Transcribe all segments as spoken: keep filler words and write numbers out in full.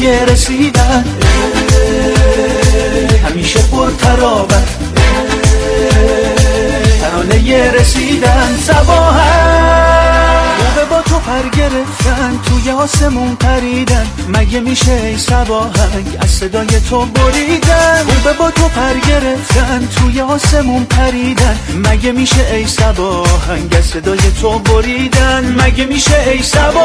ترانه رسیدن همیشه پر تراوت ترانه رسیدن صباحن خوبه با تو پر گرفتن توی آسمون پریدن مگه میشه ای صباحنگ از صدای تو بریدن خوبه با تو پر گرفتن توی آسمون پریدن مگه میشه ای صباحنگ از صدای تو بریدن مگه میشه ای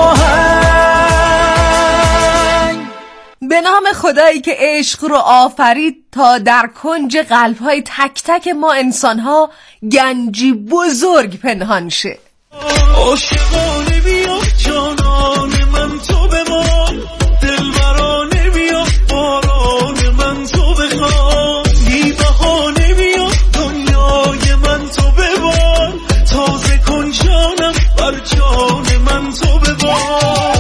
صباحنگ. به نام خدایی که عشق رو آفرید تا در کنج قلب‌های تک تک ما انسان‌ها گنجی بزرگ پنهان شه. عاشقانه بیا جانان من تو بمان دلبرانه بیا باران من تو بخوان بی بهانه بیا دنیای من تو ببان تازه کن جانم بر جان من تو ببان.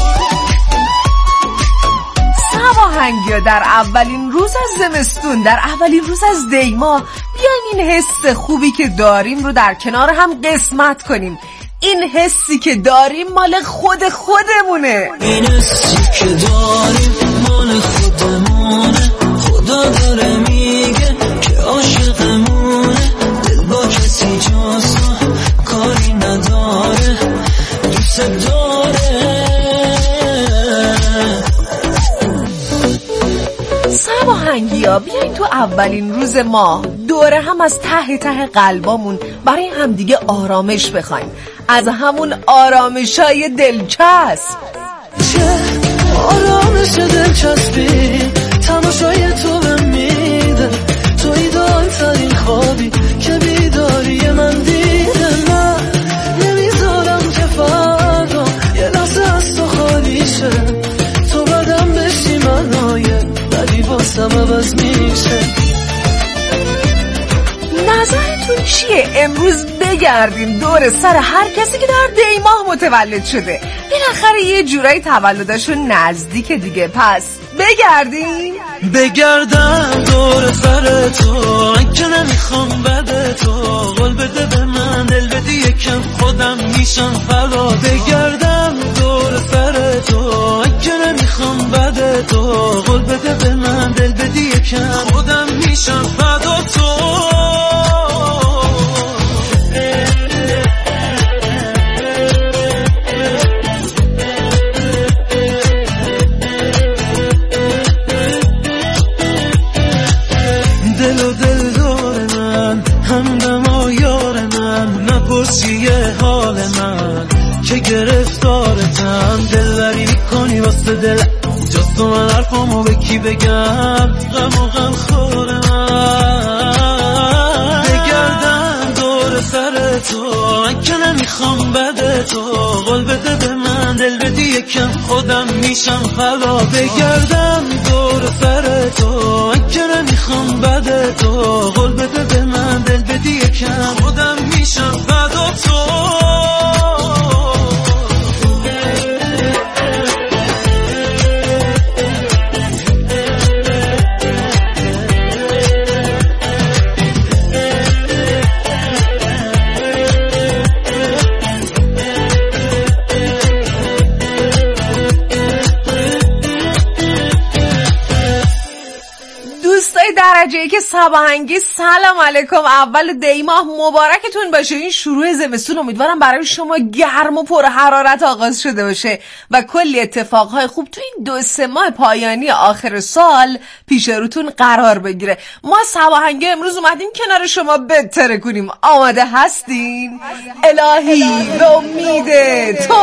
صباحنگیا در اولین روز از زمستون، در اولین روز از دیما، بیاین این حس خوبی که داریم رو در کنار هم قسمت کنیم. این حسی که داریم مال خود خودمونه. این حسی که داریم مال خودمونه. خدا داره میگه که عاشقمونه. دل با کسی جز کاری نداره دوست داره. صباحنگیا بیاین تو اولین روز ماه دوره هم از ته ته قلبامون برای همدیگه آرامش بخوایم، از همون آرامشای دلچسب. چه آرامش دلچسبی تماشای تو به میده، تو ایدان ترین خوابی که بیداری من دیده. من نمیذارم که فردا یه لحظه از تو خالی شه، تو بدم بشی منایه ولی واسم عوض میشه. نظرتون چیه امروز بگردیم دور سر هر کسی که در دی ماه متولد شده؟ بالاخره یه جورایی تولدشون نزدیک دیگه، پس بگردیم بگردم دور سر تو که نمیخوام بده تو قول بده به من دل بدی یکم خودم میشم فدا. بگردم دور سر تو که نمیخوام بده تو قول بده به من دل بدی یکم خودم میشم فدا تو. دل و دل دار من همدم و یار من نپرسی حال من که گرفتارتم دلبری میکنی واسه دل جز تو من حرفامو به کی بگم غم و غم خور من. بگردم دور سر تو که نمیخوام بده تو قول بده به من دل بدی یکم خودم میشم فدا. بگردم دور سر تو که نمیخوام بده تو قول بده به من دل بدی یکم خودم میشم فدا تو. درجه‌ای که صباحنگی سلام علیکم، اول دی ماه مبارکتون باشه. این شروع زمستون امیدوارم برای شما گرم و پر حرارت آغاز شده باشه و کلی اتفاقهای خوب تو این دو سه ماه پایانی آخر سال پیش روتون قرار بگیره. ما صباحنگی امروز اومدیم کنار شما بتره کنیم. آماده هستین؟ الهی به امید تو.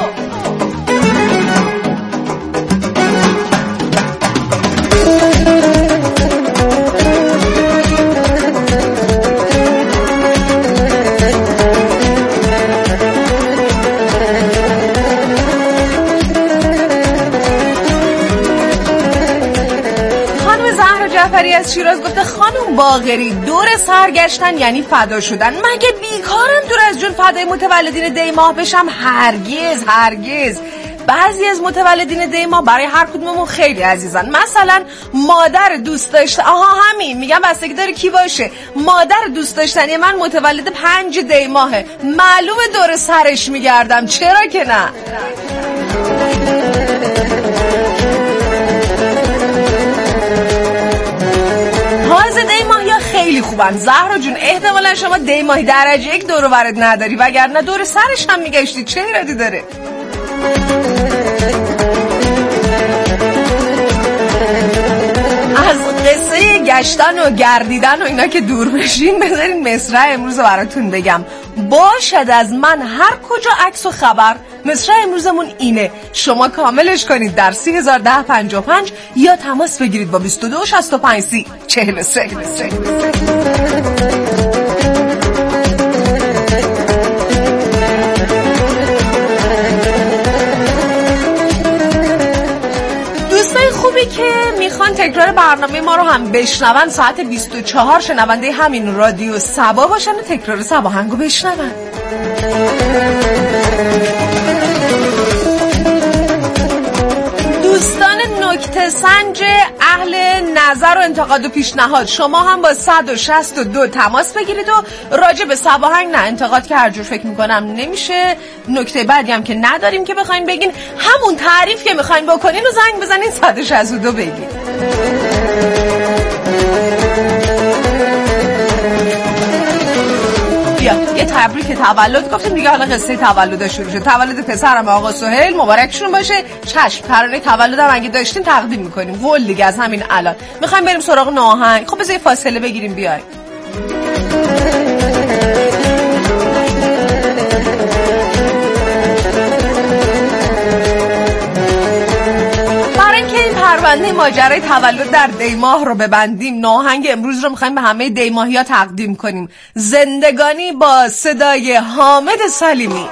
از شیراز گفته خانم باقری دور سرگشتن یعنی فدا شدن، مگه بیکارم دور از جون فدای متولدین دی ماه بشم؟ هرگز هرگز. بعضی از متولدین دی ماه برای هر کدوممون خیلی عزیزن. مثلا مادر دوست داشته آها همین میگم بستگی داره کی باشه. مادر دوست داشتنی من متولد پنج دی ماهه، معلومه دور سرش میگردم، چرا که نه. خوبن. زهرا جون احتمالا شما دی ماهی درجه یک دور و برت نداری، وگرنه دور سرش هم میگشتی. چه ایرادی داره؟ از قصه گشتن و گردیدن و اینا که دور بشین، بذارین مصرع امروز رو براتون بگم. باشد از من هر کجا عکس و خبر. مصرع امروزمون اینه، شما کاملش کنید در سی هزار ده پنجاه و پنج یا تماس بگیرید با بیست و دو شصت و پنج سی چهل و سه. خوبی که میخوان تکرار برنامه ما رو هم بشنون، ساعت بیست و چهار شنونده همین رادیو صبا باشن و تکرار صبا هنگو بشنون. دوستان نکته سنج اهل نظر و انتقاد و پیشنهاد، شما هم با صد و شصت و دو تماس بگیرید و راجع به صباهنگ نه انتقاد که هر جور فکر میکنم نمیشه، نکته بعدی هم که نداریم که بخواین بگین، همون تعریف که میخواین بکنین و زنگ بزنین صد و شصت و دو بگین. بیا یه تبریک تولد گفتیم دیگه، حالا قصه تولد شروع شد. تولد پسرم آقا سهیل مبارکشون باشه. چشم، ترانه تولدم اگه داشتین تقدیم میکنیم. قول دیگه از همین الان. میخوایم بریم سراغ ناهنگ. خب بذار فاصله بگیریم بیایم. پرونده ماجرای تولد در دی ماه رو ببندیم، ناهنگ امروز رو میخوایم به همه دی ماهیا تقدیم کنیم. زندگانی با صدای حامد سلیمی.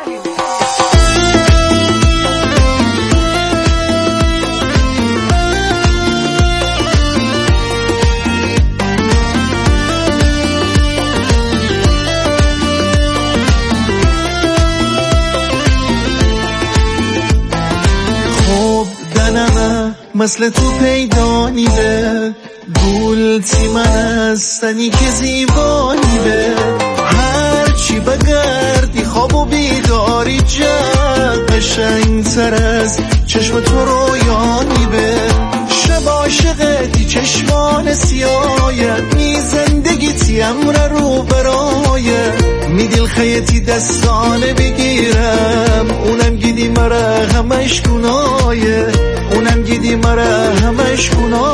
مثل تو پیدا نیده گل تی من هستنی که زیبانی به هر چی بگردی خواب و بیداری جد قشنگ تر از چشم تو رویانی به شب عاشقتی چشمان سیایت می زندگی تی امر رو برایت می دل خیتی دستانه بگیرم اونم گیدی مرا همش گنایه اونم گیدی مرا همش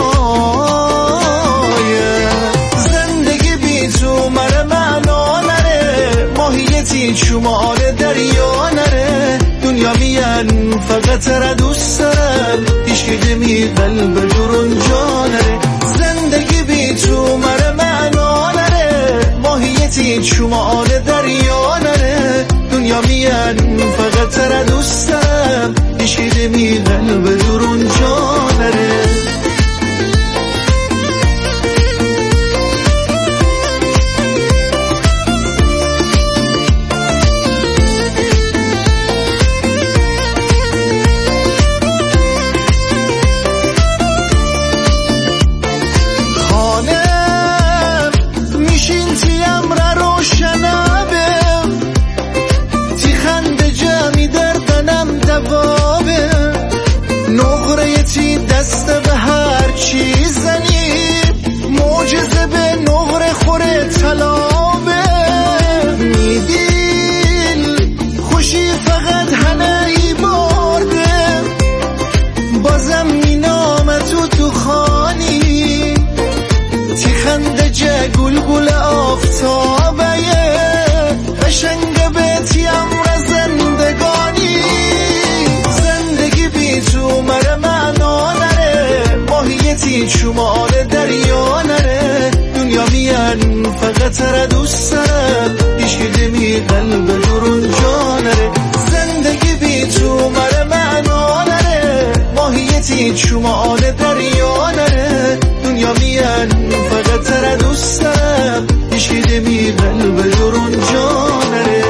گنایه زندگی بی تو مرا معنا نره ماهیتی شمال دریا نره دنیا میان فقط را دوست دارم هیچ می قلب درون جا نره زندگی بی تو مرا معنا نره ماهیتی شمال دریا نره دنیا میان فقط را دوست دارم هیچ می قلب درون جا نره دست به هر چی زنی معجزه به نقره خوره طلابه میدیل خوشی فقط هنهی برده بازم مینام تو تو خانی تی خنده جه گل گل آفتابه قشنگه به تی امر زندگانی زندگی بی تو مره معنا نره ماهیتی شمال دریا نره دنیا میان فقط را دوست دارم هیچ می قلب درون جا نره زندگی بی تو مره معنا نره ماهیتی شمال دریا نره دنیا میان فقط را دوست دارم هیچ می قلب درون جا نره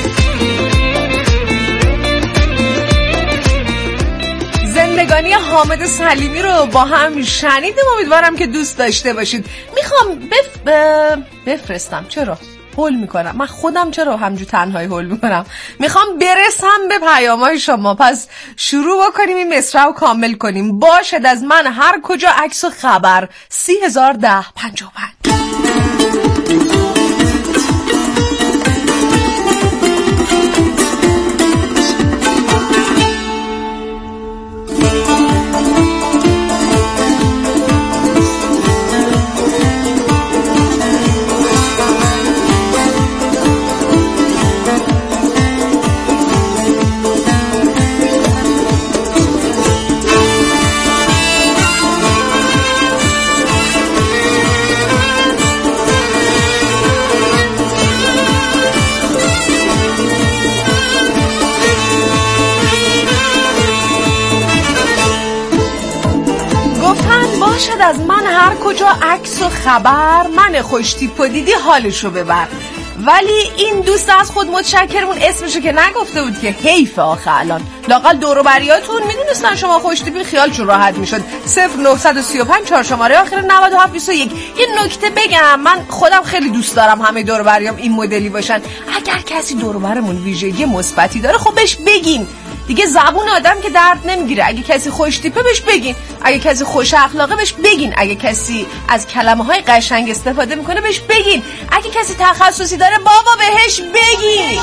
زندگانی حامد سلیمی رو با هم شنیدیم، امیدوارم که دوست داشته باشید. میخوام بف... بفرستم چرا؟ هول میکنم من خودم، چرا همجور تنهایی هول میکنم؟ میخوام برسم به پیامای شما، پس شروع بکنیم این مصرع رو کامل کنیم. باشد از من هر کجا عکس و خبر سی هزار ده پنجاه و پنج. از من هر کجا عکس و خبر، من خوش تیپو دیدی حالشو ببر. ولی این دوست از خود متشکرمون اسمشو که نگفته بود که حیف آخه الان لاقل دور و بریاتون میدونستن شما خوش تیپی خیالشون راحت میشد. صفر نه سه پنج چهار شماره آخر نود و هفت بیست و یک. یه نکته بگم، من خودم خیلی دوست دارم همه دور و بریام این مدلی باشن. اگر کسی دور و برمون ویژگی مثبتی داره خب بهش بگین دیگه، زبون آدم که درد نمیگیره. اگه کسی خوش تیپه بهش بگین، اگه کسی خوش اخلاقه بهش بگین، اگه کسی از کلمه های قشنگ استفاده میکنه بهش بگین، اگه کسی تخصصی داره بابا بهش بگین.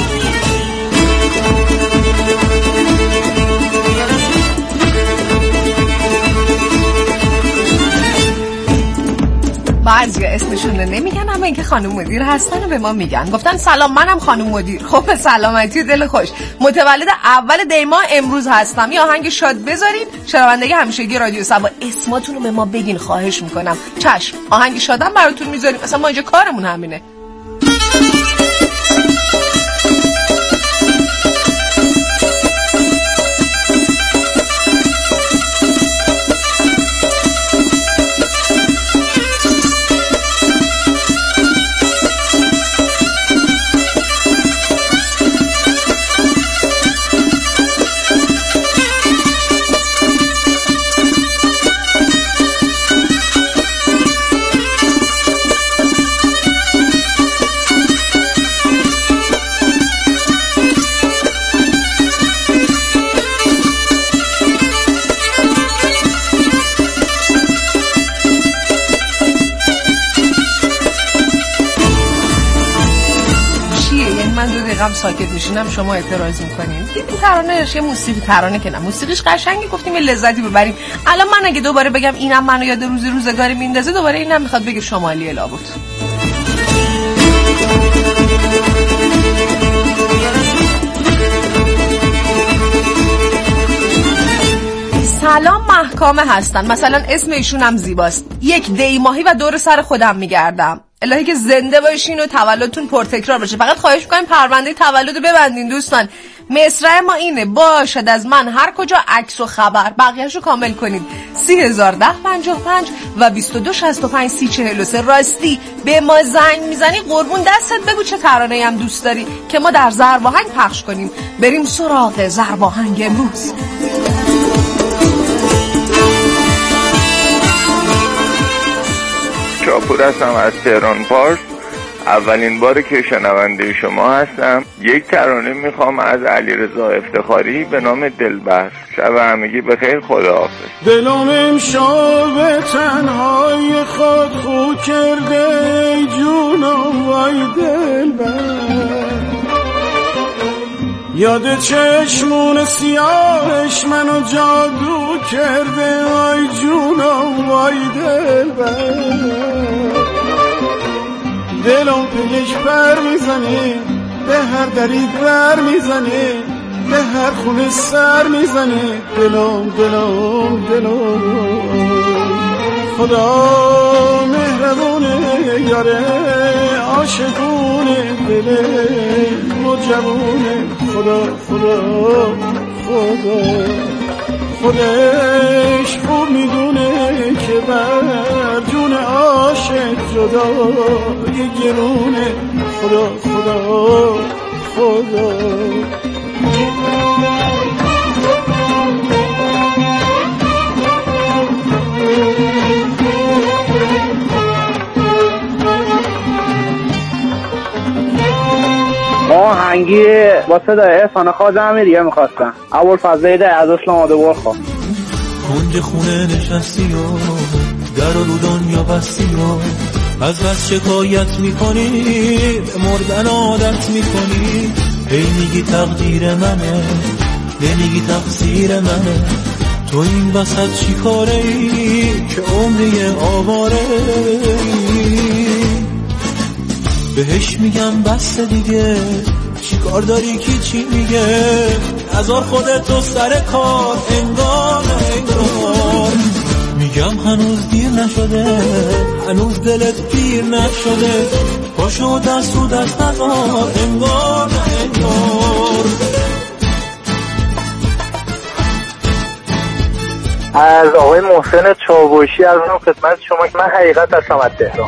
بعضی اسمشون رو نمیگن، اما اینکه خانم مدیر هستن و به ما میگن. گفتن سلام منم خانم مدیر. خب سلامتی و دل خوش. متولد اول دی ماه امروز هستم. یه آهنگ شاد بذارین. شنوندگی همیشگی رادیو صبا اسماتون رو به ما بگین خواهش میکنم. چشم آهنگ شادم براتون میذاریم. اصلا ما اینجا کارمون همینه. ساکت میشینم شما اعتراض میکنین. این ترانهش یه موسیقی ترانه که نه موسیقیش قشنگه، گفتیم یه لذتی ببریم. الان من اگه دوباره بگم اینم منو یاد روز روزگاری میندازه، دوباره اینم میخواد بگه شمالی لابد. سلام محکامه هستن، مثلا اسم ایشون هم زیباست. یک دی ماهی و دور سر خودم میگردم. الهی که زنده باشین و تولدتون پرتکرار باشه. فقط خواهش میکنیم پرونده تولد ببندین دوستان. مصرع ما اینه باشد از من هر کجا عکس و خبر. بقیه‌شو کامل کنید. سی هزار ده پنجاه و پنج و بیست و دو شصت و پنج سی چهل و سه. راستی به ما زنگ میزنی قربون دستت بگو چه ترانه‌ای هم دوست داری که ما در ضرب آهنگ پخش کنیم. بریم سراغ ضرب آهنگ امروز. شاپور هستم از تهران پارس. اولین باری که شنونده شما هستم. یک ترانه میخوام از علیرضا افتخاری به نام دلبر. شب همگی بخیر، خداحافظ. دلم امشب تنهای خود خو کرده جونم وای دلبر، یاد چشمون سیاهش منو جادو کرده وای جونم وای دلبر. دلم پیش پر میزنه به هر دری بر میزنه به هر خونه سر میزنه دلم دلم دلم. خدا مهربونه یاره عاشقونه دل مجبونه. خدا خدا خدا خودش خوب میدونه که بر جون عاشق جدا یه گرونه. خدا خدا خدا آهنگی با صدای احسان خواجه دیگه میخواستم. ابوالفضل از اسلام آباد خواه. کنج خونه نشستی و در رو دنیا بستی و از بس شکایت میکنی به مردن عادت میکنی، هی میگی تقدیر منه، هی میگی تقصیر منه، تو این وسط چی کاره ای که عمری آواره ای؟ بهش میگم بس دیگه، چی کار داری کی چی میگه، نذار خودتو سر کار انگار انگار. میگم هنوز دیر نشده، هنوز دلت گیر نشده، پاشو دست و دست نذار انگار انگار. از آقای محسن چاوشی از اون خدمت شما که من حقیقت هستم از تهران.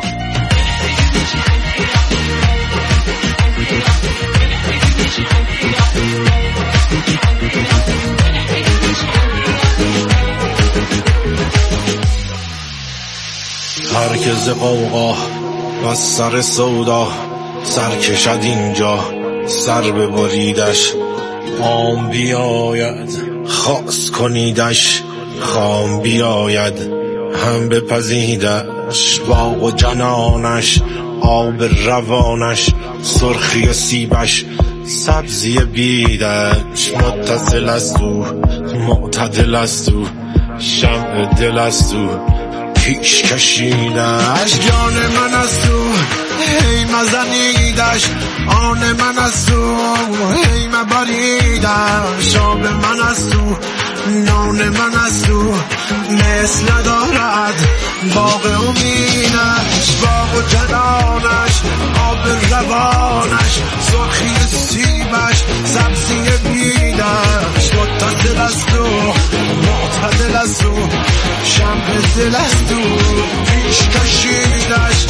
هر که ز قوقا و سر سودا سر کشد اینجا، سر ببریدش عام بیاید، خاص کنیدش خام بیاید، هم بپزیدش باغ و جنانش، آب روانش، سرخی سیبش، سبزی بیدش، متصل است او معتدل است او، شمع دل است او پیش کشیدش، جان من است او هی مزنیدش، آن من است او هی مبریدش، آب من است او نان من است او، مثل دارد باغ امیدش، باغ و جنانش، آب روانش، سرخی سیبش، سبزی بیدش، متصل است او معتدل است او، شمع دل است او پیش کشیدش.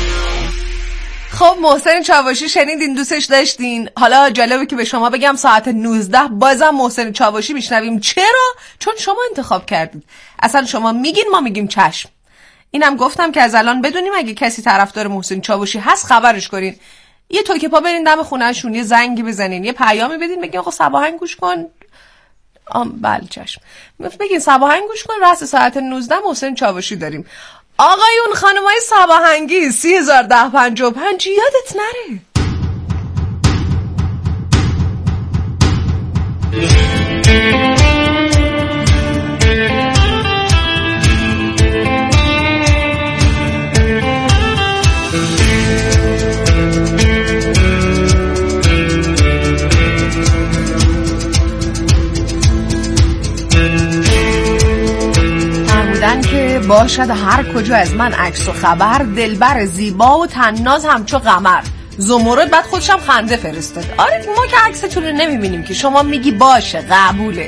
خب محسن چاوشی شنیدین، دوستش داشتین. حالا جالبه که به شما بگم ساعت نوزده بازم محسن چاوشی میشنویم. چرا؟ چون شما انتخاب کردید. اصلا شما میگین، ما میگیم چشم. اینم گفتم که از الان بدونیم اگه کسی طرفدار محسن چاوشی هست خبرش کنین. یه توکه پا برین دم خونه‌شون، یه زنگی بزنین، یه پیامی بدین، بگین آقا صباحن گوش کن. آم بله چشم. بگین صباحن گوش کن، راست ساعت نوزده محسن چاوشی داریم. آقایون خانمای صباحنگی سی هزار ده پنجاه و پنج یادت نره. که باشد هر کجا از من عکس و خبر، دلبر زیبا و تناز همچو قمر. زمرد بعد خودشم خنده فرستاد. آره ما که عکستون رو نمیبینیم که شما میگی باشه قبوله.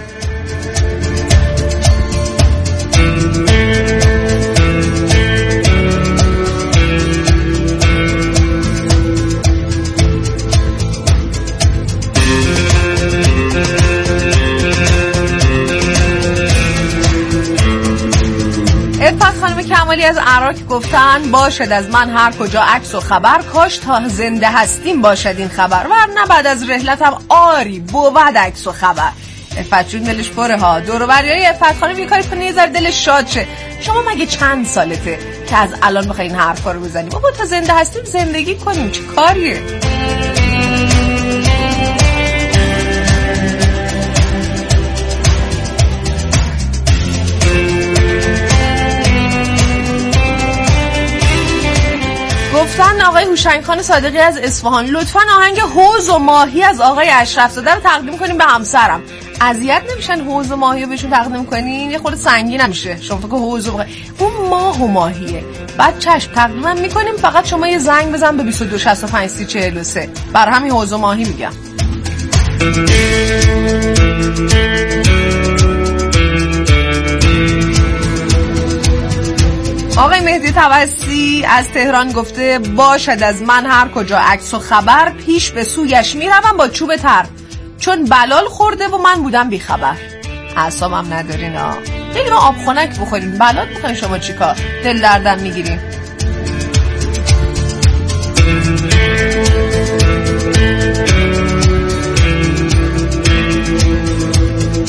افت خانم کمالی از عراق گفتن باشد از من هر کجا عکس و خبر، کاش تا زنده هستیم باشد این خبر، ورنه بعد از رحلتم آری بود عکس و خبر. افت جون دلش پره ها. دور و بریای افت خانم یه کاری کنه یه ذره دلش شاد شه. شما مگه چند سالته که از الان بخواین حرفا رو بزنیم؟ بابا تا زنده هستیم زندگی کنیم، چه کاریه؟ گفتن آقای هوشنگ خان صادقی از اصفهان لطفاً آهنگ حوض و ماهی از آقای اشرف زاده رو تقدیم کنیم به همسرم. اذیت نمیشن حوض و ماهی رو بهشون تقدیم کنین؟ یه خورده سنگین نمیشه؟ شما فکر حوض و ماهی اون ماه و ماهیه. بعد چشم تقدیم میکنیم، فقط شما یه زنگ بزن به بیست و دو شصت و پنج سی چهل و سه. برای همین حوض و ماهی میگم. آقای مهدی توسلی از تهران گفته باشد از من هر کجا عکس و خبر، پیش به سویش میروم با چوب تر، چون بلال خورده و من بودم بی خبر. اعصابم ندارین ها. بگیم آب خنک بخورین، بلال بخورین، شما چیکار؟ دل دردم میگیرین.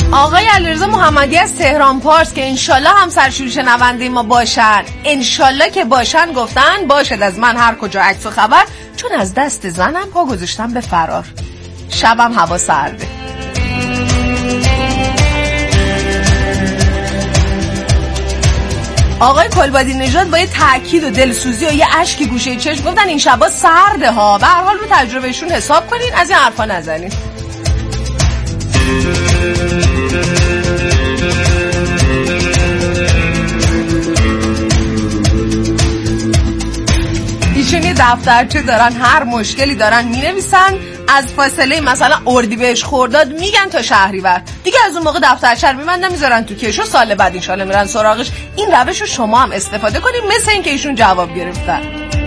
آقای علیرضا محمدی از تهران پارس که انشالله هم سرشور شنونده ما باشن، انشالله که باشن، گفتن باشد از من هر کجا عکس و خبر، چون از دست زنم پا گذاشتم به فرار. شبم هوا سرده. آقای کلبادی نژاد با یه تأکید و دلسوزی و یه اشک گوشه چشم گفتن این شبا سرده ها. به هر حال رو تجربهشون حساب کنین، از این حرفا نزنین. ایشون یه دفترچه دارن، هر مشکلی دارن مینویسن، از فاصله مثلا اردیبهشت خرداد میگن تا شهریور، دیگه از اون موقع دفترچه رو میبندن میذارن تو کیش و سال بعد انشالله میرن سراغش. این روش رو شما هم استفاده کنید، مثل این که ایشون جواب گرفتن.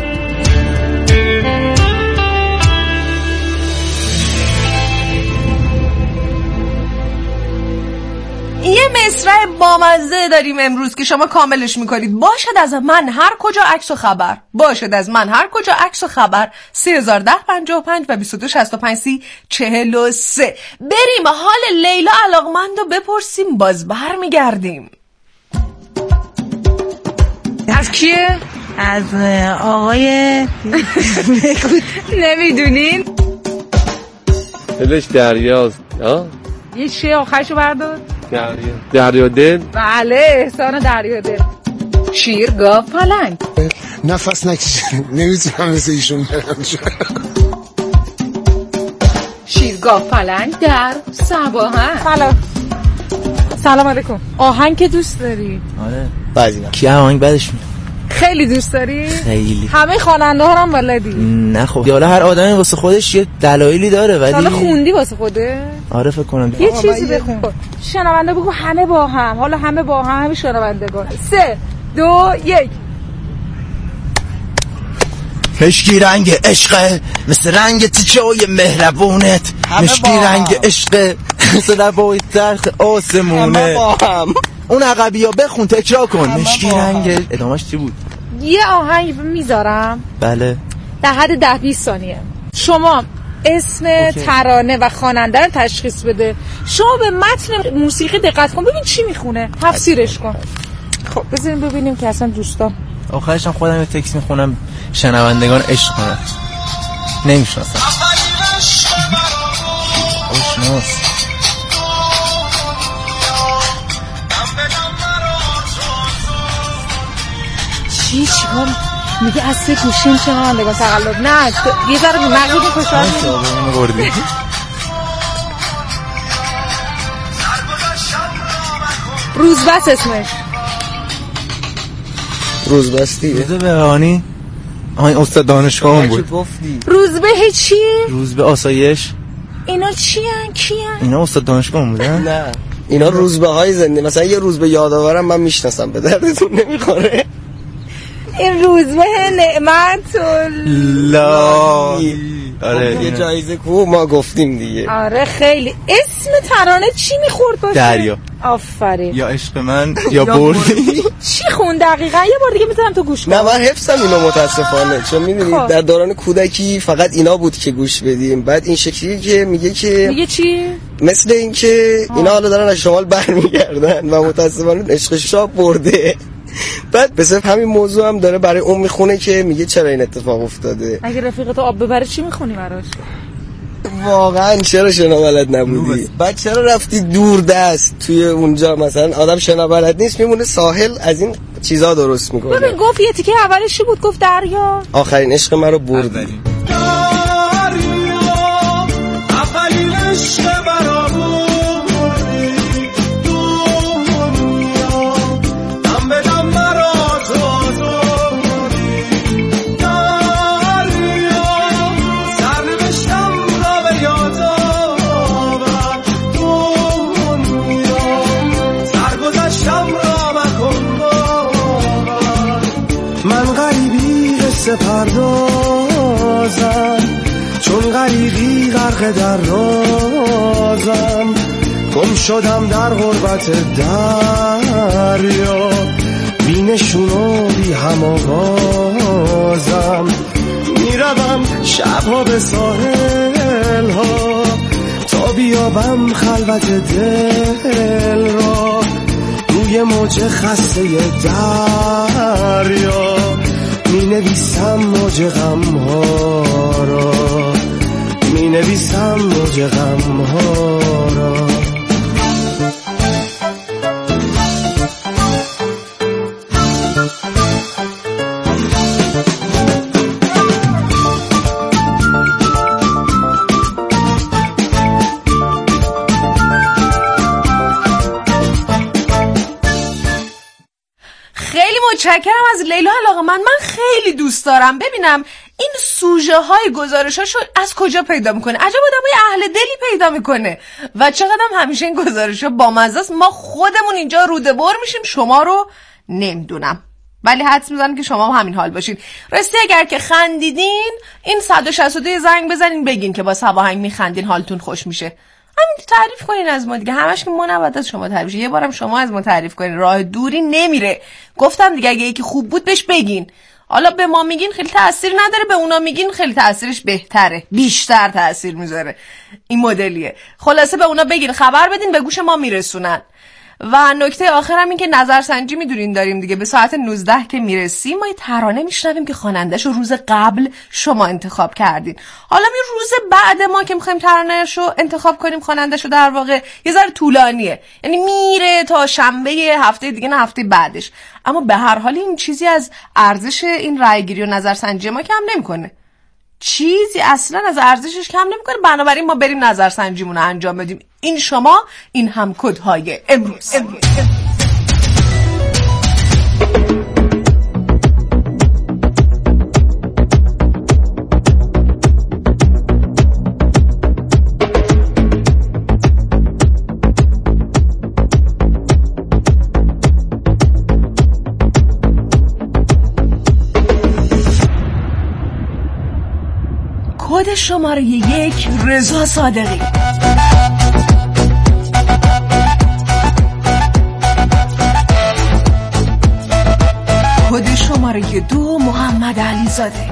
یه مصرع بامزه داریم امروز که شما کاملش میکنید. باشد از من هر کجا عکس و خبر، باشد از من هر کجا عکس و خبر. سه هزار و ده پنجاه و پنج و بیست و دو شصت و پنج سی چهل و سه. بریم حال لیلا علاقمند رو بپرسیم، باز بر میگردیم. از کیه؟ از آقای نمیدونین؟ دلش دریاست. ها؟ یه چیه آخرشو بردار؟ دریا دریا دل. بله احسان دریا دل. شیر گاو پلنگ. نفس نکش نمیتونم مثل ایشون برم. شیر گاو پلنگ در صباحن. سلام سلام علیکم. آهنگ که دوست داری؟ آره بعضی کی آهنگ بعدش میاد؟ خیلی دوست داری؟ خیلی. همه خواننده ها هم بلدی؟ نه خب حالا هر آدمی واسه خودش یه دلایلی داره، ولی حالا خوندی واسه خوده؟ آره فکر کنم. یه چیزی بخون. شنونده بگو همه با هم. حالا همه با هم، همه شنوندگان. سه دو یک. مشکی رنگ عشق مثل رنگ تیکه‌های مهربونت، مشکی رنگ عشق مثل لبای ترخ آسمونه. همه با هم. اون عقبی ها بخون تکرار کن. مشکی رنگ ادامهش چی بود؟ یه آهنگ میذارم بله در حد ده بیست ثانیه، شما اسم اوکی. ترانه و خواننده رو تشخیص بده. شما به متن موسیقی دقت کن، ببین چی میخونه، تفسیرش کن. خب بذاریم ببینیم که اصلا دوستان آخرش هم خودم یه تکست میخونم شنوندگان عشق کنن. نمیشناسم آشناس. چی چیکار میگه از سه گوشیم شنوندگان تقلب؟ نه یه ذره بی مغزی خوشحال میگردی. روزبست اسمش. روزبستی روزبه بهانی. آهای استاد دانشگاه هم بود. روزبه چی؟ روزبه آسایش. اینا چی هن؟ کی هن؟ اینا استاد دانشگاه هم بودن؟ نه اینا روزبه های زنده. مثلا یه روزبه یادآورم من میشناسم، به دردتون نمیخوره. این روزبه نعمت لا. آره یه جایزه کو ما گفتیم دیگه. آره خیلی. اسم ترانه چی میخورد باشه؟ دریا. آفرین. یا عشق من یا بردی. چی خون دقیقا؟ یه بار دیگه میذارم تو گوش کن. نه من حفظم اینا متاسفانه، چون میدونید در دوران کودکی فقط اینا بود که گوش بدیم. بعد این شکلی که میگه که میگه چی؟ مثل این که اینا حالا دارن از شمال برمیگردن و متاسفانه عشق شاب برده. بعد به صرف همین موضوع هم داره برای اون میخونه که میگه چرا این اتفاق افتاده. اگه رفیقت آب ببره چی میخونی براش؟ واقعا چرا شنا بلد نبودی؟ بعد چرا رفتی دور دست توی اونجا؟ مثلا آدم شنا بلد نیست میمونه ساحل از این چیزا درست میکنه. ببین گفت یه تیکه اولش چی بود؟ گفت دریا. آخرین عشق من رو بردی. اولین عشق من پردازم چون غریبی غرق در رازم، گم شدم در غربت دریا، بی نشون و بی هم آوازم، میروم شبها به ساحل ها تا بی بیابم خلوت دل را روی موج خسته دریا، می نویسم موج غم ها را، می نویسم موج غم ها را. متشکرم از لیلا علاقه من. من خیلی دوست دارم ببینم این سوژه های گزارشاشو از کجا پیدا میکنه. عجب آدمای اهل دلی پیدا میکنه و چقدر هم همیشه این گزارشا بامزه است. ما خودمون اینجا روده بر میشیم، شما رو نمیدونم، ولی حدس میزنم که شما هم همین حال باشین. راستی اگر که خندیدین این صد و شصت و دو زنگ بزنین بگین که با سباهنگ میخندین، حالتون خوش میشه. همین تعریف کنین از ما دیگه، همش که ما نباید از شما تعریف شه، یه بارم شما از ما تعریف کنین، راه دوری نمیره. گفتم دیگه اگه یکی خوب بود بهش بگین. حالا به ما میگین خیلی تأثیر نداره، به اونا میگین خیلی تأثیرش بهتره، بیشتر تأثیر میذاره. این مدلیه. خلاصه به اونا بگین، خبر بدین، به گوش ما میرسونن. و نکته آخرم این که نظرسنجی میدونین داریم دیگه. به ساعت نوزده که میرسیم ما یه ترانه میشنویم که خواننده‌شو روز قبل شما انتخاب کردین. حالا می روز بعد ما که میخوایم ترانه‌شو انتخاب کنیم، خواننده‌شو در واقع یه ذره طولانیه، یعنی میره تا شنبه هفته دیگه، نه هفته بعدش. اما به هر حال این چیزی از ارزش این رأیگیری و نظرسنجی ما کم نمیکنه، چیزی اصلا از ارزشش کم نمیکنه. بنابراین ما بریم نظرسنجیمون رو انجام بدیم. این شما، این هم کدهای امروز. امروز. کد شماره یک رضا صادقی. کد شماره دو محمد علیزاده.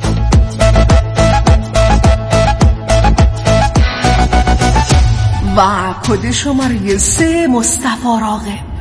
و کد شماره سه مصطفی راغب.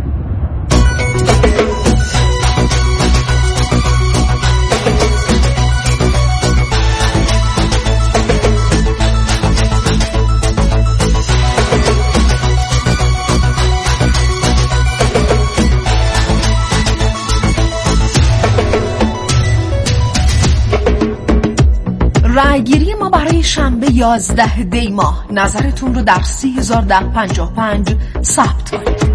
رأیگیری ما برای شنبه یازده دی ماه. نظرتون رو در سی هزار ده پنجاه و پنج ثبت کنید.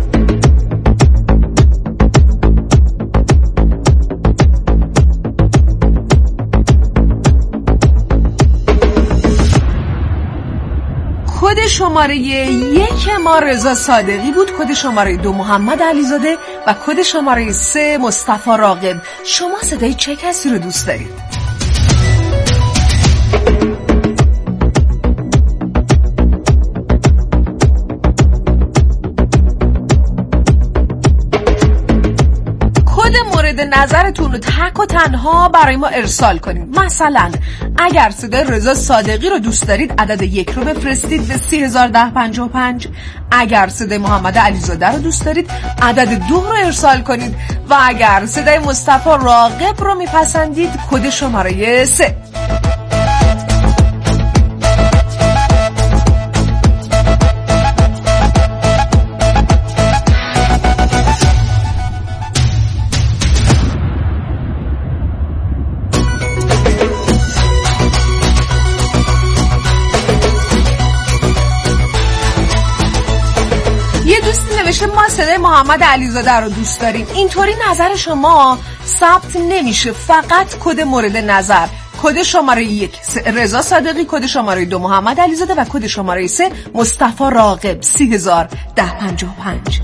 کد شماره یک ما رضا صادقی بود، کد شماره دو محمد علیزاده و کد شماره سه مصطفی راغب. شما صدای چه کسی رو دوست دارید؟ نظرتون رو تک و تنها برای ما ارسال کنید. مثلا اگر صدای رضا صادقی رو دوست دارید عدد یک رو بفرستید به سی هزار ده پنجاه و پنج. اگر صدای محمد علیزاده رو دوست دارید عدد دو رو ارسال کنید و اگر صدای مصطفی راغب رو میپسندید کد شماره سه. ما صدای محمد علیزاده رو دوست داریم. اینطوری نظر شما ثبت نمیشه، فقط کد مورد نظر. کد شماره یک رضا صادقی، کد شماره دو محمد علیزاده و کد شماره سه مصطفی راغب. سی هزار ده پنجاه و پنج.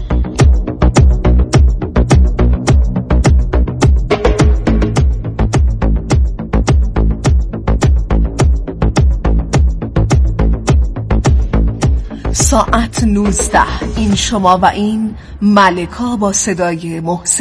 ساعت نوزده. این شما و این ملکا با صدای محسن.